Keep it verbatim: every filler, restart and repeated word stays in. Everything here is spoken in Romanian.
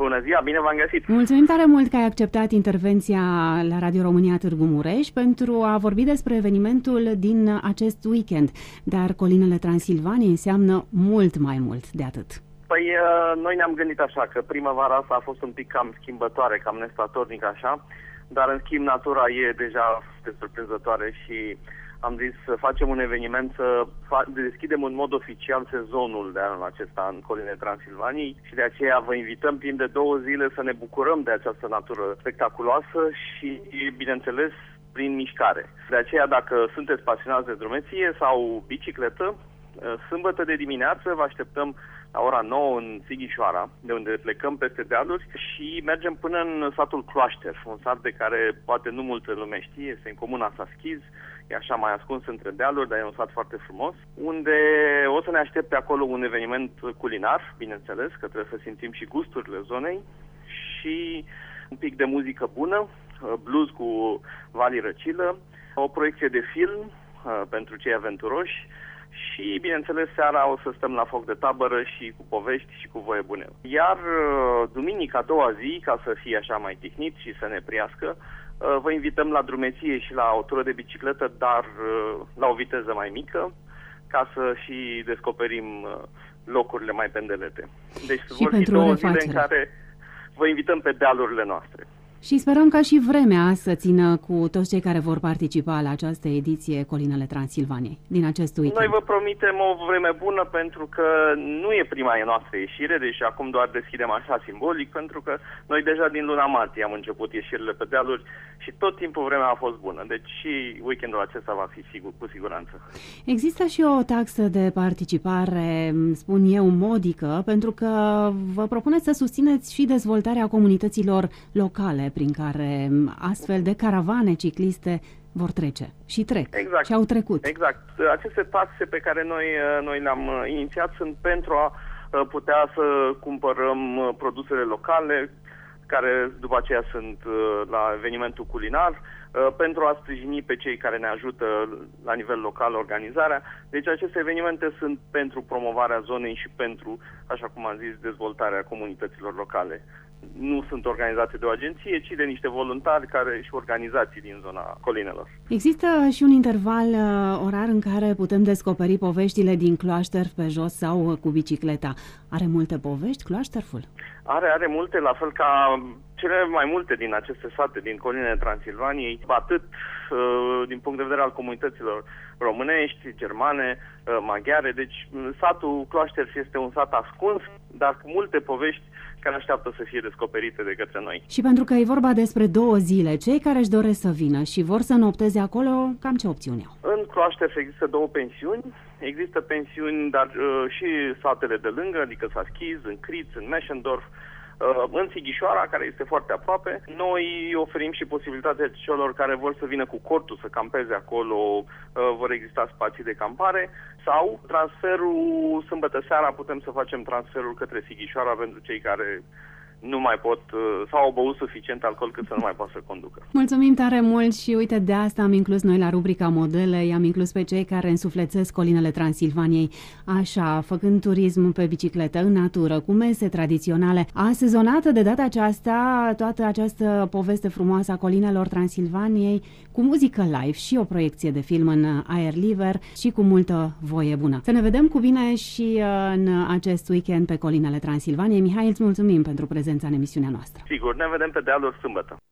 bună ziua, bine v-am găsit! Mulțumim tare mult că ai acceptat intervenția la Radio România Târgu Mureș pentru a vorbi despre evenimentul din acest weekend. Dar Colinele Transilvaniei înseamnă mult mai mult de atât. Păi noi ne-am gândit așa, că primăvara asta a fost un pic cam schimbătoare, cam nestatornic așa, dar în schimb natura e deja surprinzătoare și am zis să facem un eveniment, să deschidem în mod oficial sezonul de anul acesta în Colinele Transilvaniei și de aceea vă invităm timp de două zile să ne bucurăm de această natură spectaculoasă și, bineînțeles, prin mișcare. De aceea, dacă sunteți pasionați de drumeție sau bicicletă, sâmbătă de dimineață vă așteptăm la ora nouă în Sighișoara, de unde plecăm peste dealuri și mergem până în satul Cloașter, un sat de care poate nu multă lume știe, este în comuna Saschiz, e așa mai ascuns între dealuri, dar e un sat foarte frumos, unde o să ne aștepte acolo un eveniment culinar, bineînțeles, că trebuie să simțim și gusturile zonei și un pic de muzică bună, blues cu Vali Răcilă, o proiecție de film pentru cei aventuroși, și, bineînțeles, seara o să stăm la foc de tabără și cu povești și cu voie bune. Iar duminica, a doua zi, ca să fie așa mai tihnit și să ne priască, vă invităm la drumeție și la o tură de bicicletă, dar la o viteză mai mică, ca să și descoperim locurile mai pendelete. Deci și vor fi două zile în care vă invităm pe dealurile noastre. Și sperăm ca și vremea să țină cu toți cei care vor participa la această ediție Colinele Transilvaniei din acest weekend. Noi vă promitem o vreme bună pentru că nu e prima noastră ieșire, deși acum doar deschidem așa simbolic, pentru că noi deja din luna martie am început ieșirile pe dealuri și tot timpul vremea a fost bună. Deci și weekendul acesta va fi sigur, cu siguranță. Există și o taxă de participare, spun eu, modică, pentru că vă propuneți să susțineți și dezvoltarea comunităților locale prin care astfel de caravane cicliste vor trece și trec exact. și au trecut. Exact. Aceste taxe pe care noi, noi le-am inițiat sunt pentru a putea să cumpărăm produsele locale, care după aceea sunt la evenimentul culinar, pentru a sprijini pe cei care ne ajută la nivel local organizarea. Deci aceste evenimente sunt pentru promovarea zonei și pentru, așa cum am zis, dezvoltarea comunităților locale. Nu sunt organizate de o agenție, ci de niște voluntari care și organizații din zona colinelor. Există și un interval uh, orar în care putem descoperi poveștile din Cloașter pe jos sau uh, cu bicicleta. Are multe povești Cloașterful? Are, are multe, la fel ca cele mai multe din aceste sate din Colinele Transilvaniei, atât uh, din punct de vedere al comunităților românești, germane, uh, maghiare. Deci satul Cloașter este un sat ascuns, dar cu multe povești care așteaptă să fie descoperite de către noi. Și pentru că e vorba despre două zile, cei care își doresc să vină și vor să nopteze acolo, cam ce opțiuni au? În Cloașter există două pensiuni. Există pensiuni, dar uh, și satele de lângă, adică Saschiz, în Criț, în Meșendorf, uh, în Sighișoara, care este foarte aproape. Noi oferim și posibilitatea celor care vor să vină cu cortul să campeze acolo, uh, vor exista spații de campare, sau transferul sâmbătă seara, putem să facem transferul către Sighișoara pentru cei care nu mai pot sau au băut suficient alcool cât să nu mai poată să conducă. Mulțumim tare mult și uite, de asta am inclus noi la rubrica Modele, i-am inclus pe cei care însuflețesc Colinele Transilvaniei, așa, făcând turism pe bicicletă, în natură, cu mese tradiționale. A sezonată de data aceasta toată această poveste frumoasă a Colinelor Transilvaniei, cu muzică live și o proiecție de film în aer liber și cu multă voie bună. Să ne vedem cu bine și în acest weekend pe Colinele Transilvaniei. Mihai, îți mulțumim pentru prezența în emisiunea noastră. Sigur, ne vedem pe dealuri sâmbătă.